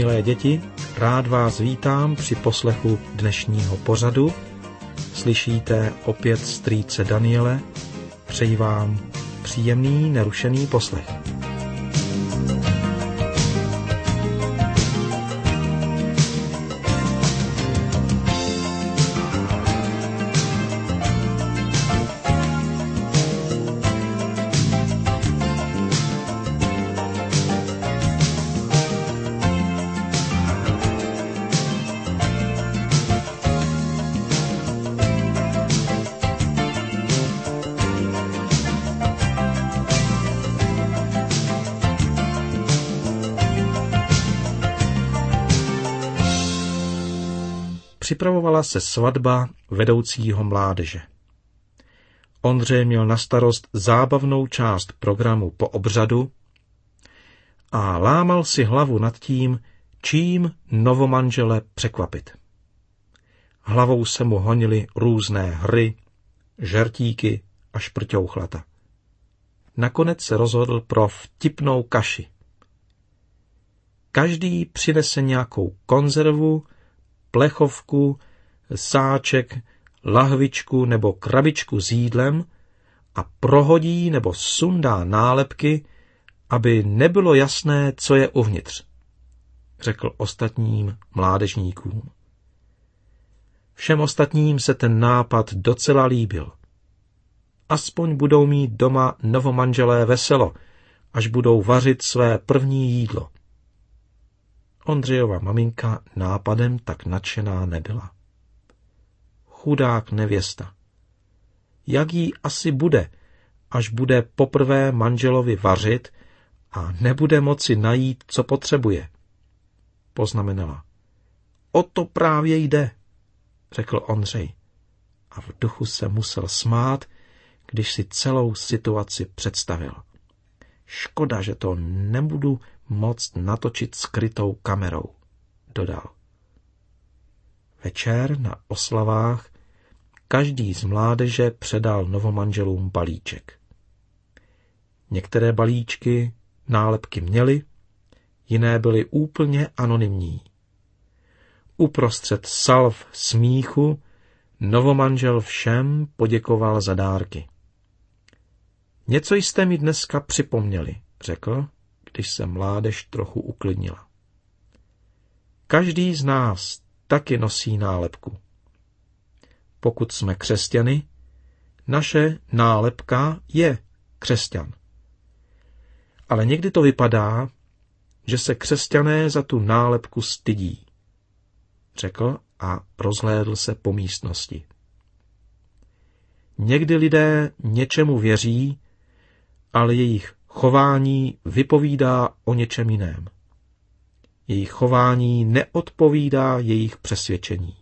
Milé děti, rád vás vítám při poslechu dnešního pořadu. Slyšíte opět strýce Daniele. Přeji vám příjemný, nerušený poslech. Připravovala se svatba vedoucího mládeže. Ondřej měl na starost zábavnou část programu po obřadu a lámal si hlavu nad tím, čím novomanžele překvapit. Hlavou se mu honily různé hry, žertíky a šprťouchlata. Nakonec se rozhodl pro vtipnou kaši. Každý přinese nějakou konzervu, plechovku, sáček, lahvičku nebo krabičku s jídlem a prohodí nebo sundá nálepky, aby nebylo jasné, co je uvnitř, řekl ostatním mládežníkům. Všem ostatním se ten nápad docela líbil. Aspoň budou mít doma novomanželé veselo, až budou vařit své první jídlo. Ondřejova maminka nápadem tak nadšená nebyla. Chudák nevěsta. Jak jí asi bude, až bude poprvé manželovi vařit a nebude moci najít, co potřebuje? Poznamenala. O to právě jde, řekl Ondřej. A v duchu se musel smát, když si celou situaci představil. Škoda, že to nebudu moct natočit skrytou kamerou, dodal. Večer na oslavách každý z mládeže předal novomanželům balíček. Některé balíčky nálepky měly, jiné byly úplně anonymní. Uprostřed salv smíchu novomanžel všem poděkoval za dárky. Něco jste mi dneska připomněli, řekl, když se mládež trochu uklidnila. Každý z nás taky nosí nálepku. Pokud jsme křesťany, naše nálepka je křesťan. Ale někdy to vypadá, že se křesťané za tu nálepku stydí, řekl a rozhlédl se po místnosti. Někdy lidé něčemu věří, ale jejich chování vypovídá o něčem jiném. Jejich chování neodpovídá jejich přesvědčení.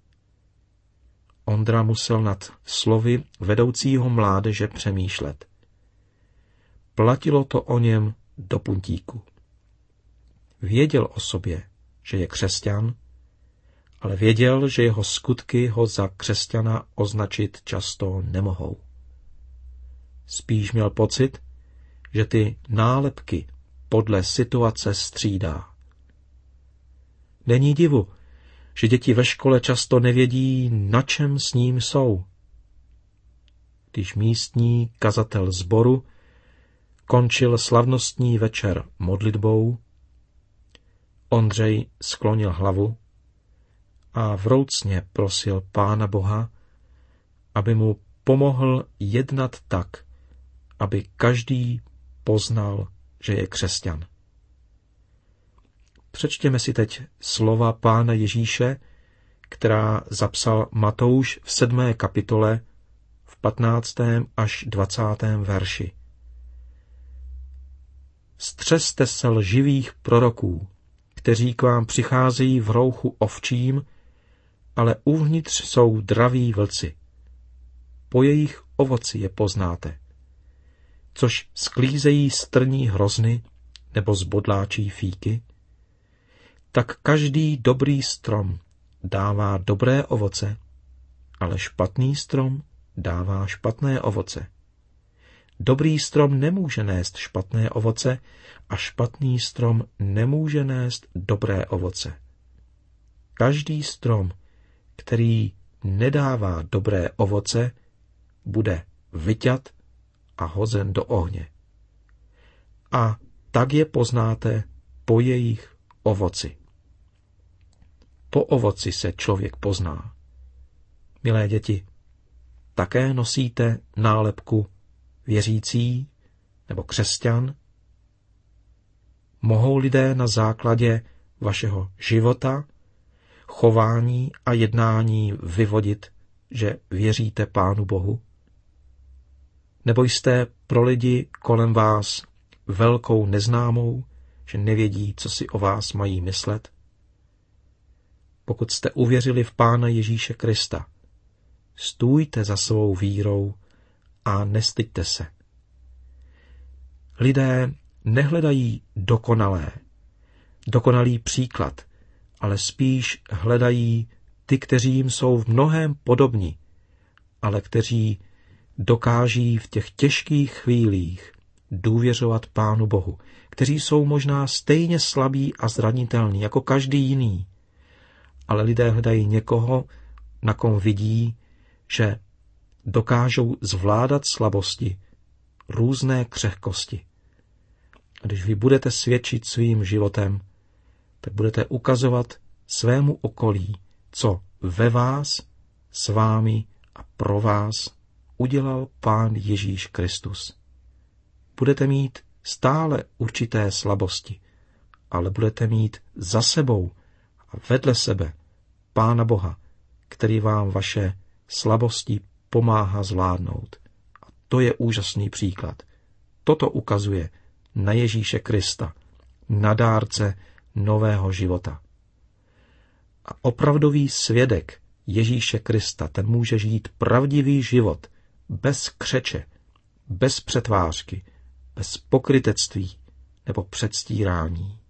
Ondra musel nad slovy vedoucího mládeže přemýšlet. Platilo to o něm do puntíku. Věděl o sobě, že je křesťan, ale věděl, že jeho skutky ho za křesťana označit často nemohou. Spíš měl pocit, že ty nálepky podle situace střídá. Není divu, že děti ve škole často nevědí, na čem s ním jsou. Když místní kazatel sboru končil slavnostní večer modlitbou, Ondřej sklonil hlavu a vroucně prosil Pána Boha, aby mu pomohl jednat tak, aby každý poznal, že je křesťan. Přečtěme si teď slova Pána Ježíše, která zapsal Matouš v 7. kapitole v 15. až 20. verši. Střežte se lživých proroků, kteří k vám přicházejí v rouchu ovčím, ale uvnitř jsou draví vlci. Po jejich ovoci je poznáte. Což sklízejí strní hrozny nebo zbodláčí fíky, tak každý dobrý strom dává dobré ovoce, ale špatný strom dává špatné ovoce. dobrý strom nemůže nést špatné ovoce a špatný strom nemůže nést dobré ovoce. Každý strom, který nedává dobré ovoce, bude vyťat a hozen do ohně. A tak je poznáte po jejich ovoci. Po ovoci se člověk pozná. Milé děti, také nosíte nálepku věřící nebo křesťan? Mohou lidé na základě vašeho života, chování a jednání vyvodit, že věříte Pánu Bohu? Nebo jste pro lidi kolem vás velkou neznámou, že nevědí, co si o vás mají myslet? Pokud jste uvěřili v Pána Ježíše Krista, stůjte za svou vírou a nestyďte se. Lidé nehledají dokonalý příklad, ale spíš hledají ty, kteří jim jsou v mnohém podobni, ale kteří dokáží v těch těžkých chvílích důvěřovat Pánu Bohu, kteří jsou možná stejně slabí a zranitelní jako každý jiný, ale lidé hledají někoho, na kom vidí, že dokážou zvládat slabosti, různé křehkosti. A když vy budete svědčit svým životem, tak budete ukazovat svému okolí, co ve vás, s vámi a pro vás udělal Pán Ježíš Kristus. Budete mít stále určité slabosti, ale budete mít za sebou a vedle sebe Pána Boha, který vám vaše slabosti pomáhá zvládnout. A to je úžasný příklad. Toto ukazuje na Ježíše Krista, na dárce nového života. A opravdový svědek Ježíše Krista, ten může žít pravdivý život, bez křeče, bez přetvářky, bez pokrytectví nebo předstírání.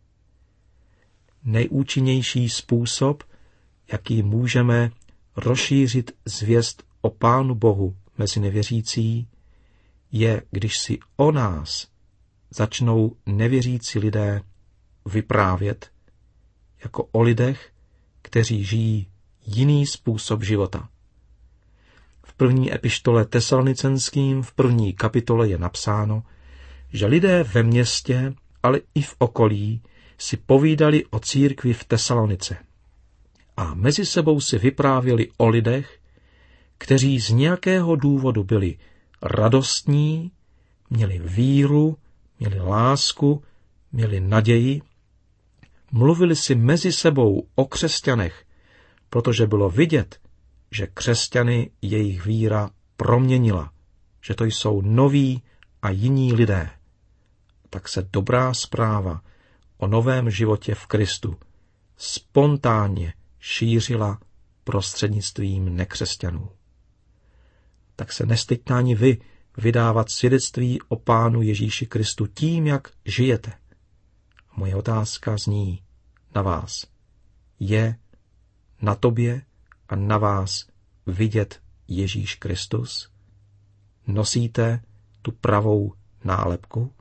Nejúčinnější způsob, jaký můžeme rozšířit zvěst o Pánu Bohu mezi nevěřící, je, když si o nás začnou nevěřící lidé vyprávět jako o lidech, kteří žijí jiný způsob života. V první epištole Tesalonicenským v 1. kapitole je napsáno, že lidé ve městě, ale i v okolí si povídali o církvi v Tesalonice. A mezi sebou si vyprávěli o lidech, kteří z nějakého důvodu byli radostní, měli víru, měli lásku, měli naději, mluvili si mezi sebou o křesťanech, protože bylo vidět, že křesťany jejich víra proměnila, že to jsou noví a jiní lidé. Tak se dobrá zpráva o novém životě v Kristu spontánně šířila prostřednictvím nekřesťanů. Tak se nestyďte ani vy vydávat svědectví o Pánu Ježíši Kristu tím, jak žijete. Moje otázka zní na vás. Je na tobě a na vás vidět Ježíš Kristus? Nosíte tu pravou nálepku?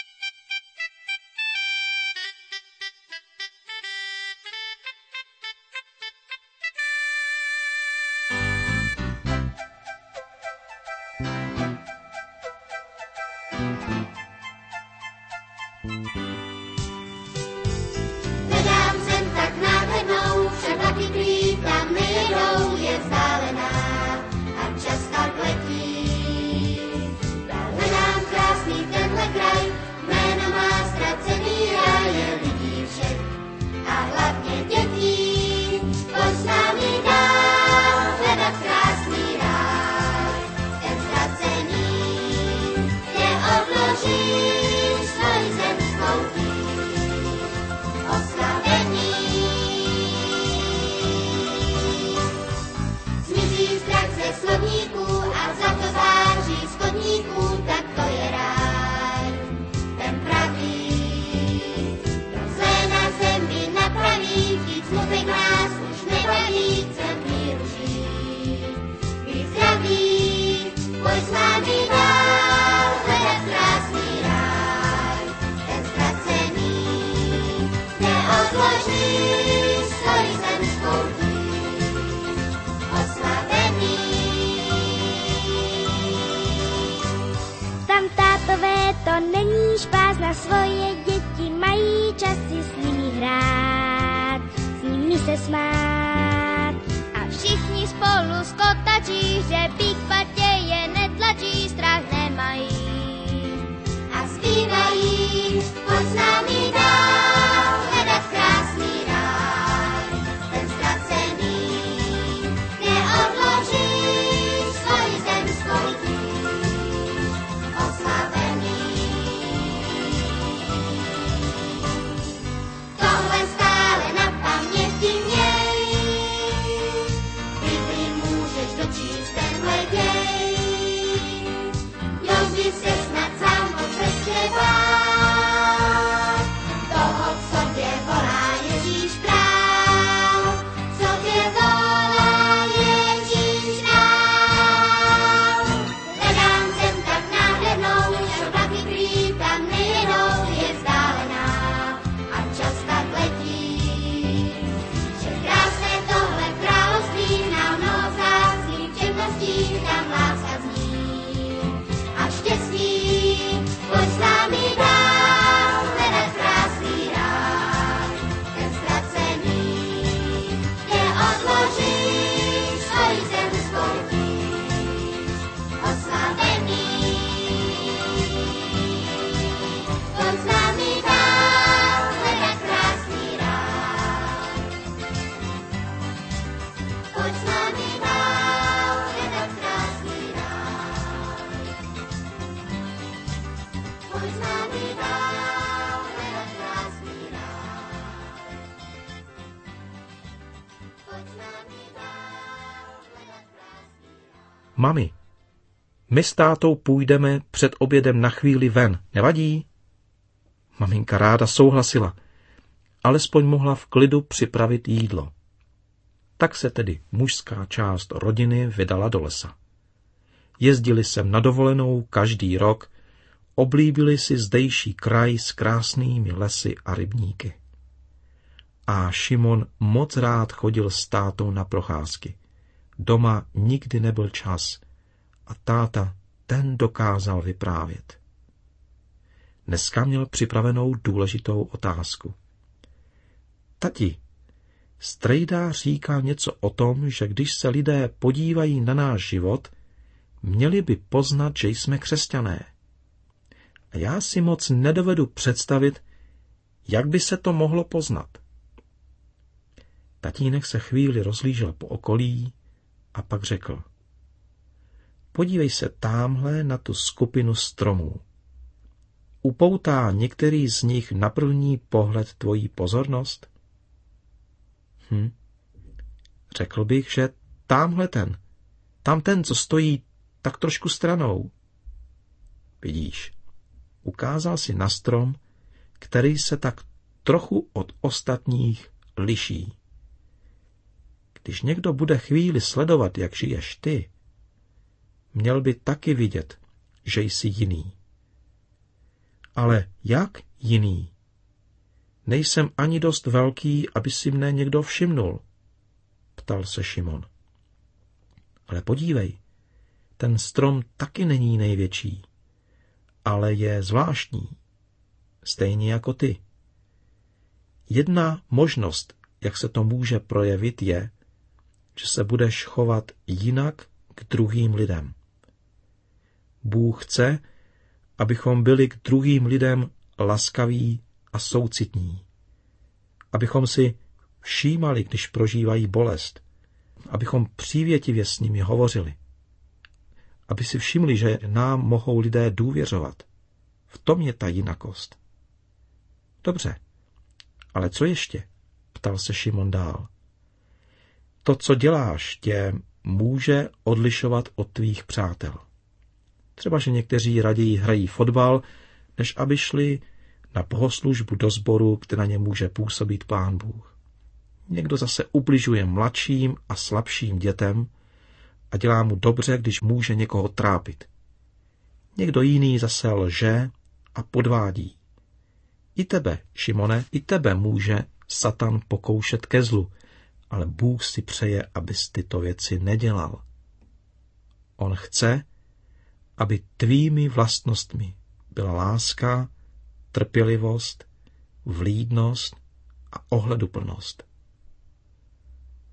Hledám zem tak nádhernou, však vlaky klíkami jedou, je vzdálená a čas tak letí. Hledám krásný tenhle kraj, smát. A všichni spolu skotačí, že pík patě je netlačí, strach nemají. A zpívají, pojď s námi dál, hledat krásný ráj, ten ztracený. Neodložíš svoji zemskou tíž, oslavený. Tohle stále na paměti měj, Bibli můžeš dočíst tenhle děj. Jo, když se snad sám po cestě bát, toho v sobě volá Ježíš král, v sobě volá Ježíš král. Hledám zem tak nádhernou, že vlaky prý tam nejedou, je vzdálená a čas tak letí. Že krásné tohle království nám mnoho vzácných čerností, tam láska zní a štěstí. Pojď s námi dál, hledat krásný ráj, ten ztracený. Neodložíš svoji zemskou tíž, oslavený. Pojď s námi dál, hledat krásný ráj. Pojď s námi dál, hledat krásný ráj. Pojď s námi dál, hledat krásný ráj. Pojď s námi dál, hledat krásný ráj. Mami, my s tátou půjdeme před obědem na chvíli ven, nevadí? Maminka ráda souhlasila, alespoň mohla v klidu připravit jídlo. Tak se tedy mužská část rodiny vydala do lesa. Jezdili sem na dovolenou každý rok, oblíbili si zdejší kraj s krásnými lesy a rybníky. A Šimon moc rád chodil s tátou na procházky. Doma nikdy nebyl čas a táta ten dokázal vyprávět. Dneska měl připravenou důležitou otázku. Tati, strejda říká něco o tom, že když se lidé podívají na náš život, měli by poznat, že jsme křesťané. A já si moc nedovedu představit, jak by se to mohlo poznat. Tatínek se chvíli rozhlížel po okolí a pak řekl. Podívej se támhle na tu skupinu stromů. Upoutá některý z nich na první pohled tvoji pozornost? Řekl bych, že támhle ten, co stojí tak trošku stranou. Vidíš, ukázal si na strom, který se tak trochu od ostatních liší. Když někdo bude chvíli sledovat, jak žiješ ty, měl by taky vidět, že jsi jiný. Ale jak jiný? Nejsem ani dost velký, aby si mne někdo všimnul, ptal se Šimon. Ale podívej, ten strom taky není největší, ale je zvláštní, stejně jako ty. Jedna možnost, jak se to může projevit, je, že se budeš chovat jinak k druhým lidem. Bůh chce, abychom byli k druhým lidem laskaví a soucitní. Abychom si všímali, když prožívají bolest. Abychom přívětivě s nimi hovořili. Aby si všimli, že nám mohou lidé důvěřovat. V tom je ta jinakost. Dobře, ale co ještě? Ptal se Šimon dál. To, co děláš, tě může odlišovat od tvých přátel. Třeba, že někteří raději hrají fotbal, než aby šli na bohoslužbu do sboru, kde na ně může působit Pán Bůh. Někdo zase ubližuje mladším a slabším dětem a dělá mu dobře, když může někoho trápit. Někdo jiný zase lže a podvádí. I tebe, Šimone, i tebe může Satan pokoušet ke zlu, ale Bůh si přeje, abys tyto věci nedělal. On chce, aby tvými vlastnostmi byla láska, trpělivost, vlídnost a ohleduplnost.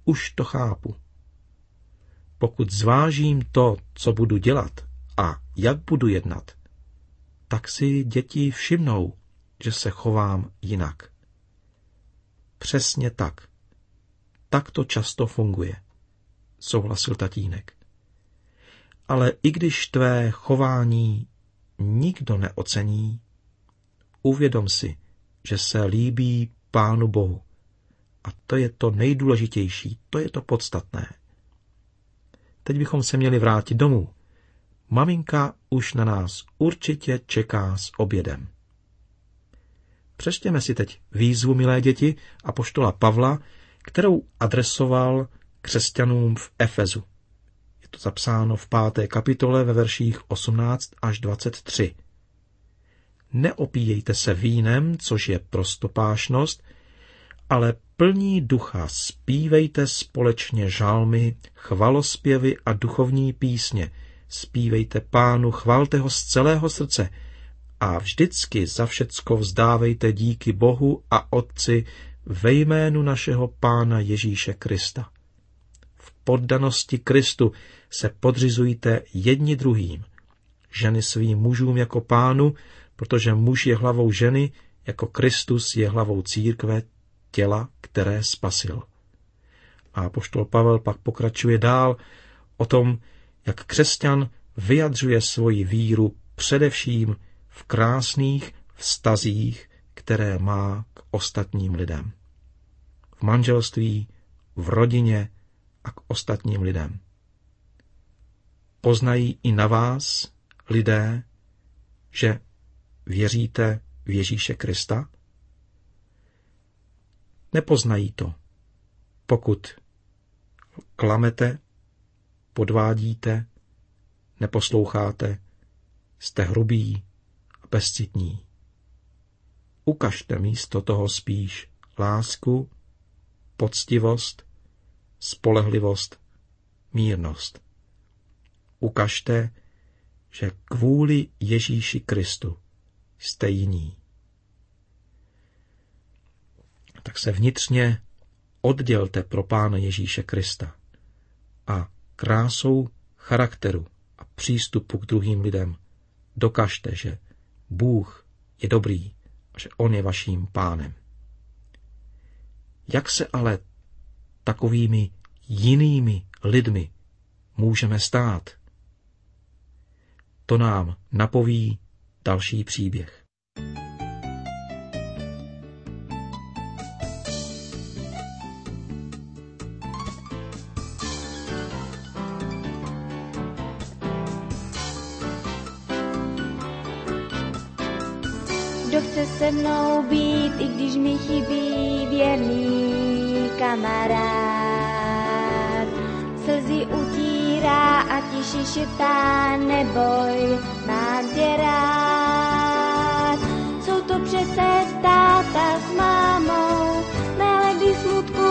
už to chápu. Pokud zvážím to, co budu dělat a jak budu jednat, tak si děti všimnou, že se chovám jinak. Přesně tak. Tak to často funguje, souhlasil tatínek. Ale i když tvé chování nikdo neocení, uvědom si, že se líbí Pánu Bohu. A to je to nejdůležitější, to je to podstatné. Teď bychom se měli vrátit domů. Maminka už na nás určitě čeká s obědem. Přečtěme si teď výzvu, milé děti, apoštola Pavla, kterou adresoval křesťanům v Efezu. Je to zapsáno v 5. kapitole ve verších 18 až 23. Neopíjejte se vínem, což je prostopášnost, ale plní ducha zpívejte společně žalmy, chvalospěvy a duchovní písně. Zpívejte Pánu, chvalte ho z celého srdce a vždycky za všecko vzdávejte díky Bohu a Otci ve jménu našeho Pána Ježíše Krista. V poddanosti Kristu se podřizujte jedni druhým. Ženy svým mužům jako Pánu, protože muž je hlavou ženy, jako Kristus je hlavou církve, těla, které spasil. A apoštol Pavel pak pokračuje dál o tom, jak křesťan vyjadřuje svoji víru především v krásných vztazích, které má k ostatním lidem. V manželství, v rodině a k ostatním lidem. Poznají i na vás lidé, že věříte v Ježíše Krista? Nepoznají to, pokud klamete, podvádíte, neposloucháte, jste hrubí a bezcitní. Ukažte místo toho spíš lásku, poctivost, spolehlivost, mírnost. Ukažte, že kvůli Ježíši Kristu jste jiní. Tak se vnitřně oddělte pro Pána Ježíše Krista a krásou charakteru a přístupu k druhým lidem dokažte, že Bůh je dobrý a že On je vaším Pánem. Jak se ale takovými jinými lidmi můžeme stát? To nám napoví další příběh. Kdo chce se mnou být, i když mi chybí věrný kamarád. Slzy utírá a tiše šeptá, neboj, mám tě rád. Jsou to přece táta s mámou, mé ledy smutku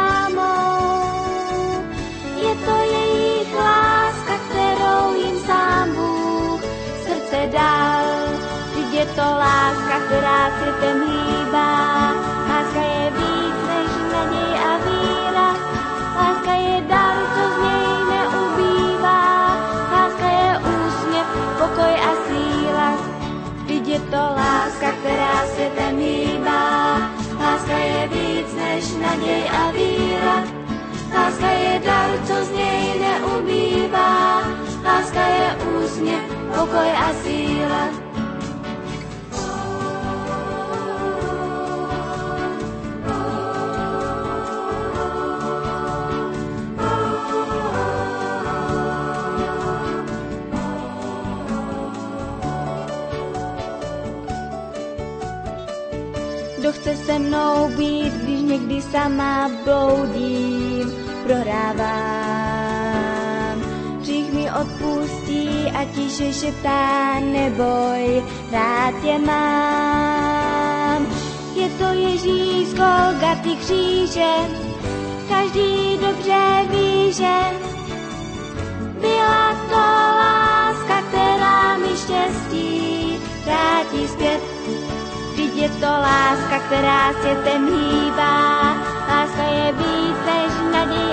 lámou. Je to jejich láska, kterou jim sám Bůh srdce dal. Je to láska, která světem hýbá. Láska je víc než naděj a víra. Láska je dar, co z něj neubývá. Láska je úsměv, pokoj a síla. Vždyť je to láska, která světem hýbá. Láska je víc než naděj a víra. Láska je dar, co z něj neubývá. Láska je úsměv, pokoj a síla. Kdo chce se mnou být, když někdy sama bloudím, prohrávám. Hřích mi odpustí a tiše šeptá, neboj, rád tě mám. Je to Ježíš z Golgaty kříže, každý dobře ví, že byla to láska, která mi štěstí vrátí zpět. Vždyť je to láska, která světem hýbá. Láska je víc než naděj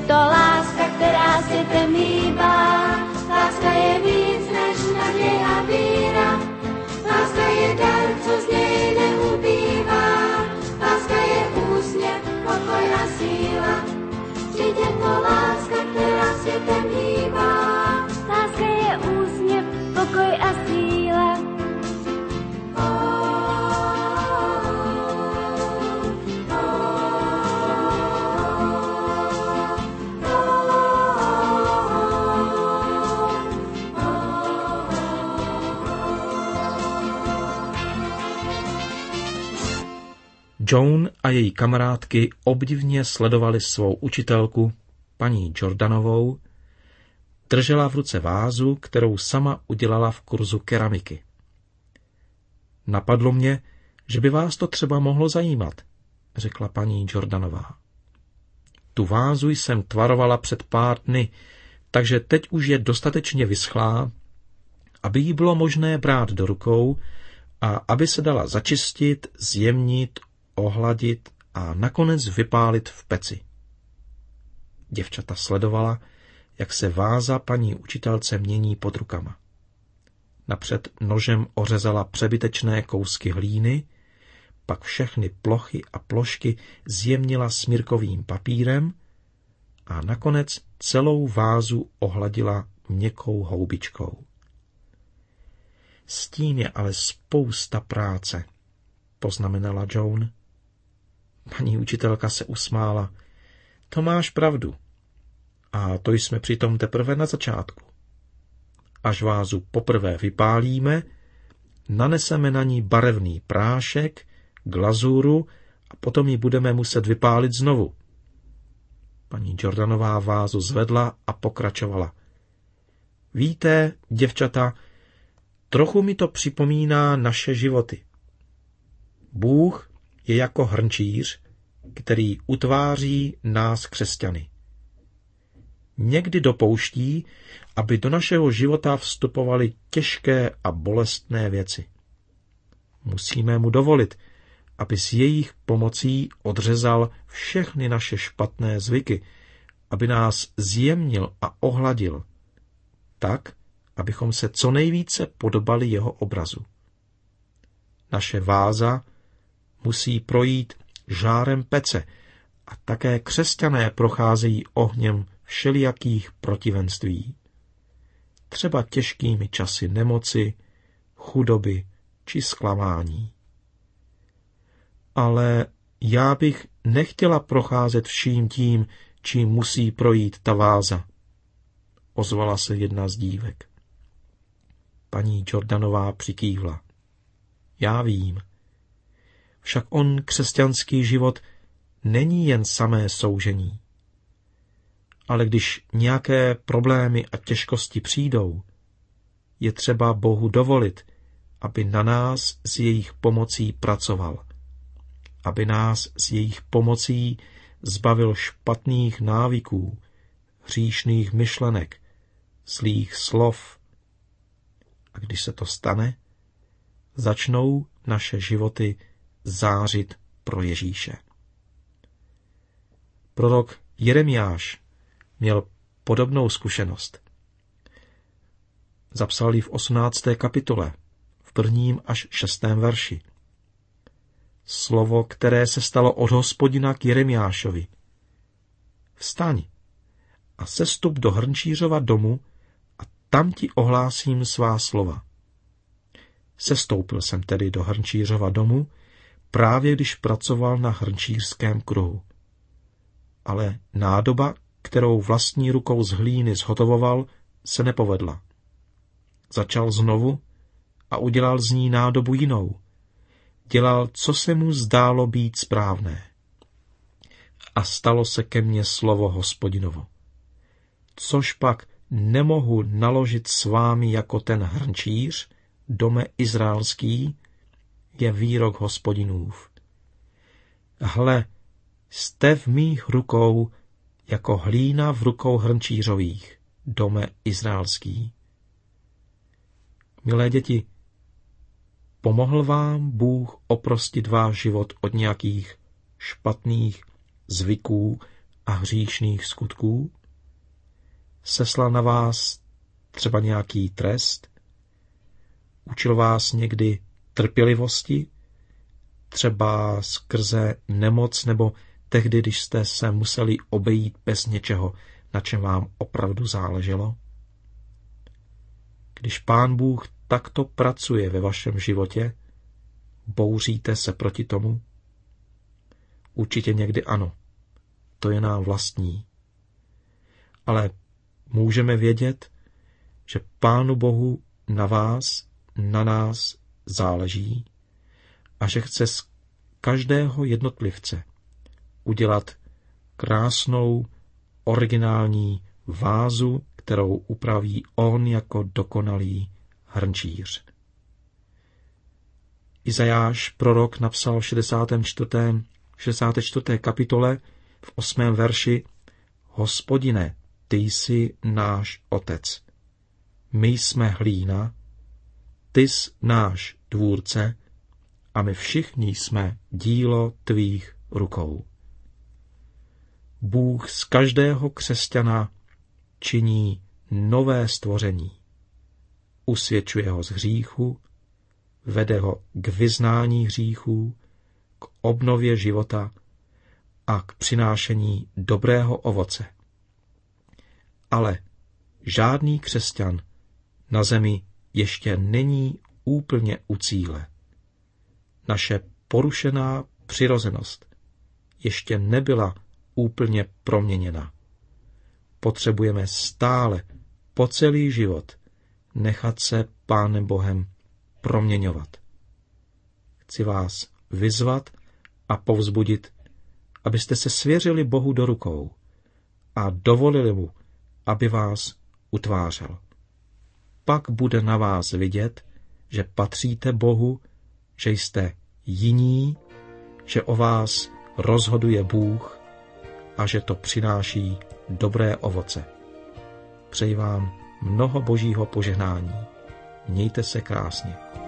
to láska, která světem hýbá. Láska je víc než naděje a víra. Láska je dar, co z něj neubývá. Láska je úsměv, pokoj a síla. Vždyť je to láska, která světem hýbá. Láska je úsměv, pokoj a síla. Joan a její kamarádky obdivně sledovali svou učitelku, paní Jordanovou. Držela v ruce vázu, kterou sama udělala v kurzu keramiky. Napadlo mě, že by vás to třeba mohlo zajímat, řekla paní Jordanová. Tu vázu jsem tvarovala před pár dny, takže teď už je dostatečně vyschlá, aby ji bylo možné brát do rukou a aby se dala začistit, zjemnit, ohladit a nakonec vypálit v peci. Děvčata sledovala, jak se váza paní učitelce mění pod rukama. Napřed nožem ořezala přebytečné kousky hlíny, pak všechny plochy a plošky zjemnila smírkovým papírem a nakonec celou vázu ohladila měkkou houbičkou. S tím je ale spousta práce, poznamenala Joan. Paní učitelka se usmála. To máš pravdu. A to jsme přitom teprve na začátku. Až vázu poprvé vypálíme, naneseme na ní barevný prášek, glazuru a potom ji budeme muset vypálit znovu. Paní Jordanová vázu zvedla a pokračovala. Víte, děvčata, trochu mi to připomíná naše životy. Bůh je jako hrnčíř, který utváří nás křesťany. Někdy dopouští, aby do našeho života vstupovaly těžké a bolestné věci. Musíme mu dovolit, aby s jejich pomocí odřezal všechny naše špatné zvyky, aby nás zjemnil a ohladil, tak, abychom se co nejvíce podobali jeho obrazu. Naše váza musí projít žárem pece a také křesťané procházejí ohněm všelijakých protivenství. Třeba těžkými časy nemoci, chudoby či zklamání. Ale já bych nechtěla procházet vším tím, čím musí projít ta váza, ozvala se jedna z dívek. Paní Jordanová přikývla. Já vím. Však on křesťanský život není jen samé soužení. Ale když nějaké problémy a těžkosti přijdou, je třeba Bohu dovolit, aby na nás s jejich pomocí pracoval. Aby nás s jejich pomocí zbavil špatných návyků, hříšných myšlenek, zlých slov. A když se to stane, začnou naše životy zářit pro Ježíše. Prorok Jeremiáš měl podobnou zkušenost. Zapsal ji v 18. kapitole, v 1. až 6. verši. Slovo, které se stalo od Hospodina k Jeremiášovi. Vstaň a sestup do hrnčířova domu a tam ti ohlásím svá slova. Sestoupil jsem tedy do hrnčířova domu, právě když pracoval na hrnčířském kruhu. Ale nádoba, kterou vlastní rukou z hlíny zhotovoval, se nepovedla. Začal znovu a udělal z ní nádobu jinou. Dělal, co se mu zdálo být správné. A stalo se ke mně slovo Hospodinovo. Což pak nemohu naložit s vámi jako ten hrnčíř, dome izraelský, je výrok Hospodinův. Hle, jste v mých rukou jako hlína v rukou hrnčířových, dome izraelský. Milé děti, pomohl vám Bůh oprostit váš život od nějakých špatných zvyků a hříšných skutků? Seslal na vás třeba nějaký trest? Učil vás někdy trpělivosti? Třeba skrze nemoc nebo tehdy, když jste se museli obejít bez něčeho, na čem vám opravdu záleželo? Když Pán Bůh takto pracuje ve vašem životě, bouříte se proti tomu? Určitě někdy ano, to je nám vlastní. Ale můžeme vědět, že Pánu Bohu na vás, na nás záleží a že chce z každého jednotlivce udělat krásnou, originální vázu, kterou upraví on jako dokonalý hrnčíř. Izajáš, prorok, napsal v 64. kapitole v 8. verši: Hospodine, ty jsi náš otec. My jsme hlína, ty jsi náš tvůrce a my všichni jsme dílo tvých rukou. Bůh z každého křesťana činí nové stvoření. Usvědčuje ho z hříchu, vede ho k vyznání hříchů, k obnově života a k přinášení dobrého ovoce. Ale žádný křesťan na zemi ještě není úplně u cíle. Naše porušená přirozenost ještě nebyla úplně proměněna. Potřebujeme stále po celý život nechat se Pánem Bohem proměňovat. Chci vás vyzvat a povzbudit, abyste se svěřili Bohu do rukou a dovolili mu, aby vás utvářel. Pak bude na vás vidět, že patříte Bohu, že jste jiní, že o vás rozhoduje Bůh a že to přináší dobré ovoce. Přeji vám mnoho božího požehnání. Mějte se krásně.